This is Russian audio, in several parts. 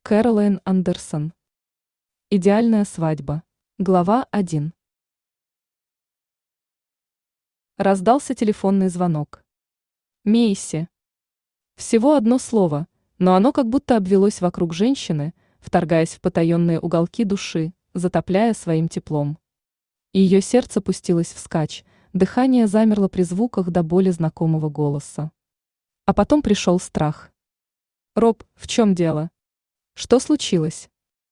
Кэролайн Андерсон. Идеальная свадьба. Глава 1. Раздался телефонный звонок. Мейси. Всего одно слово, но оно как будто обвелось вокруг женщины, вторгаясь в потаенные уголки души, затопляя своим теплом. Ее сердце пустилось вскачь, дыхание замерло при звуках до боли знакомого голоса. А потом пришел страх. «Роб, в чем дело? Что случилось?»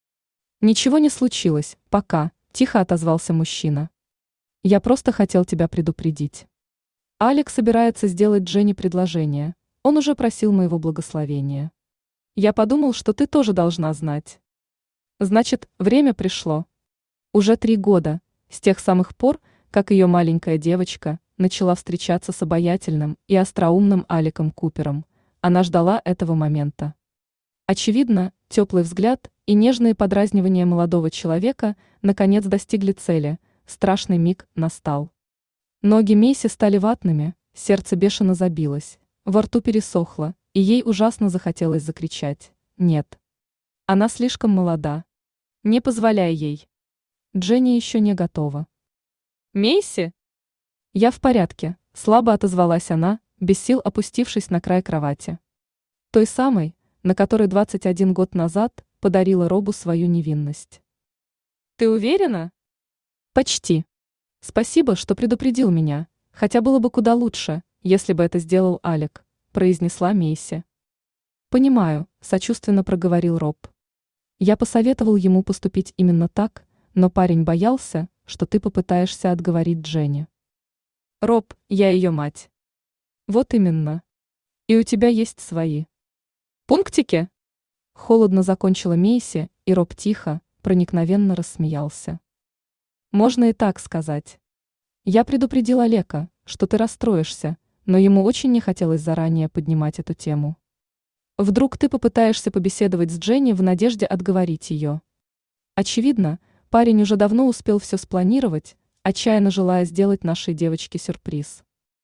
«Ничего не случилось, пока», – тихо отозвался мужчина. «Я просто хотел тебя предупредить. Алек собирается сделать Дженни предложение, он уже просил моего благословения. Я подумал, что ты тоже должна знать. Значит, время пришло. Уже 3 года, с тех самых пор, как ее маленькая девочка начала встречаться с обаятельным и остроумным Алеком Купером, она ждала этого момента. Очевидно, теплый взгляд и нежные подразнивания молодого человека наконец достигли цели, страшный миг настал. Ноги Мейси стали ватными, сердце бешено забилось, во рту пересохло, и ей ужасно захотелось закричать: «Нет! Она слишком молода! Не позволяй ей! Дженни еще не готова!» «Мейси?» «Я в порядке», – слабо отозвалась она, без сил опустившись на край кровати. Той самой, на которой 21 год назад подарила Робу свою невинность. «Ты уверена?» «Почти. Спасибо, что предупредил меня, хотя было бы куда лучше, если бы это сделал Алек», – произнесла Мейси. «Понимаю», – сочувственно проговорил Роб. «Я посоветовал ему поступить именно так, но парень боялся, что ты попытаешься отговорить Дженни». «Роб, я ее мать». «Вот именно. И у тебя есть свои пунктики?» Холодно закончила Мейси, и Роб тихо, проникновенно рассмеялся. «Можно и так сказать. Я предупредил Алека, что ты расстроишься, но ему очень не хотелось заранее поднимать эту тему. Вдруг ты попытаешься побеседовать с Дженни в надежде отговорить ее?» Очевидно, парень уже давно успел все спланировать, отчаянно желая сделать нашей девочке сюрприз.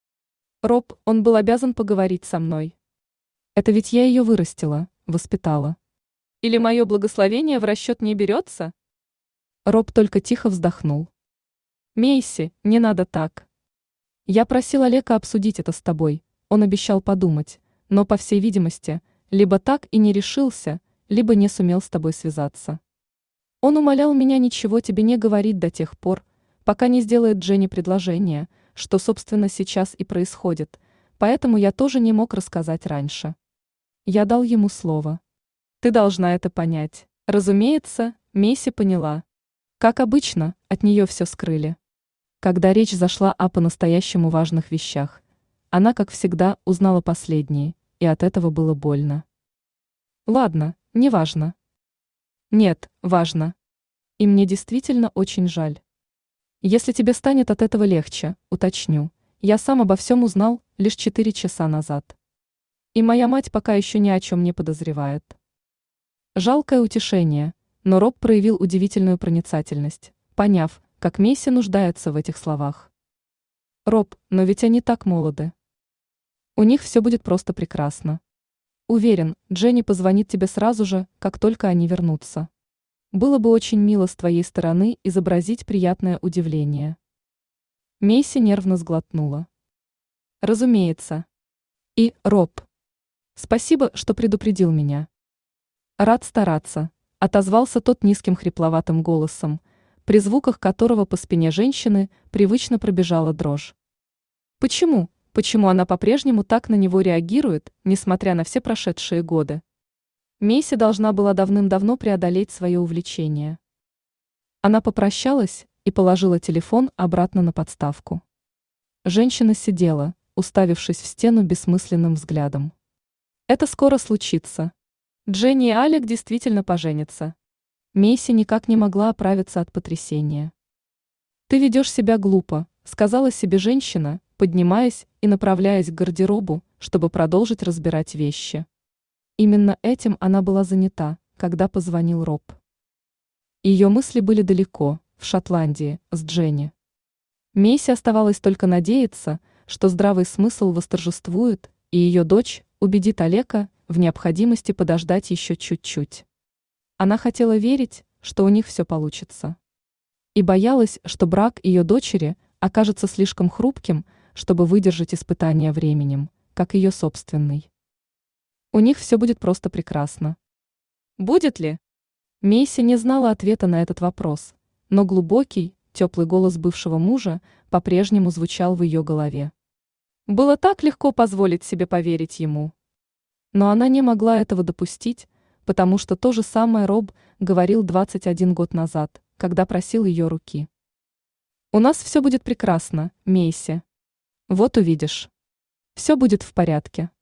«Роб, он был обязан поговорить со мной. Это ведь я ее вырастила, воспитала. Или мое благословение в расчет не берется?» Роб только тихо вздохнул. «Мейси, не надо так. Я просил Алека обсудить это с тобой, он обещал подумать, но, по всей видимости, либо так и не решился, либо не сумел с тобой связаться. Он умолял меня ничего тебе не говорить до тех пор, пока не сделает Дженни предложение, что, собственно, сейчас и происходит, поэтому я тоже не мог рассказать раньше. Я дал ему слово. Ты должна это понять». Разумеется, Мейси поняла. Как обычно, от нее все скрыли. Когда речь зашла о по-настоящему важных вещах, она, как всегда, узнала последние, и от этого было больно. «Ладно, неважно». «Нет, важно. И мне действительно очень жаль. Если тебе станет от этого легче, уточню, я сам обо всем узнал лишь 4 часа назад. И моя мать пока еще ни о чем не подозревает». Жалкое утешение, но Роб проявил удивительную проницательность, поняв, как Мейси нуждается в этих словах. «Роб, но ведь они так молоды. У них все будет просто прекрасно. Уверен, Дженни позвонит тебе сразу же, как только они вернутся. Было бы очень мило с твоей стороны изобразить приятное удивление». Мейси нервно сглотнула. «Разумеется. И, Роб, спасибо, что предупредил меня». «Рад стараться», – отозвался тот низким хрипловатым голосом, при звуках которого по спине женщины привычно пробежала дрожь. Почему? Почему она по-прежнему так на него реагирует, несмотря на все прошедшие годы? Мейси должна была давным-давно преодолеть свое увлечение. Она попрощалась и положила телефон обратно на подставку. Женщина сидела, уставившись в стену бессмысленным взглядом. «Это скоро случится. Дженни и Алек действительно поженятся». Мейси никак не могла оправиться от потрясения. «Ты ведешь себя глупо», – сказала себе женщина, поднимаясь и направляясь к гардеробу, чтобы продолжить разбирать вещи. Именно этим она была занята, когда позвонил Роб. Ее мысли были далеко, в Шотландии, с Дженни. Мейси оставалось только надеяться, что здравый смысл восторжествует, и ее дочь убедит Алека в необходимости подождать еще чуть-чуть. Она хотела верить, что у них все получится. И боялась, что брак ее дочери окажется слишком хрупким, чтобы выдержать испытания временем, как ее собственный. У них все будет просто прекрасно. Будет ли? Мейси не знала ответа на этот вопрос, но глубокий, теплый голос бывшего мужа по-прежнему звучал в ее голове. Было так легко позволить себе поверить ему. Но она не могла этого допустить, потому что то же самое Роб говорил 21 год назад, когда просил ее руки. «У нас все будет прекрасно, Мейси. Вот увидишь. Все будет в порядке».